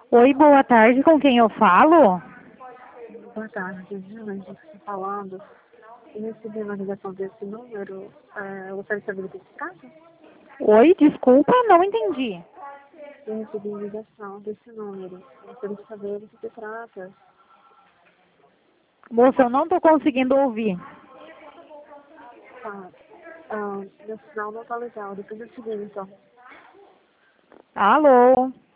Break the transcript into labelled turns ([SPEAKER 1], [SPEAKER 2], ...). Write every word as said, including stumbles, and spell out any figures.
[SPEAKER 1] Oi, boa tarde, com quem eu falo?
[SPEAKER 2] Boa tarde, Júlia, está falando. Eu recebi uma ligação desse número. É, eu gostaria de saber do que se trata.
[SPEAKER 1] Oi, desculpa, não entendi.
[SPEAKER 2] Eu recebi uma ligação desse número. Eu gostaria de saber do que se trata.
[SPEAKER 1] Moça, eu não estou conseguindo ouvir.
[SPEAKER 2] Tá. Ah, meu sinal não está legal. Depois eu te ligo, então.
[SPEAKER 1] Alô?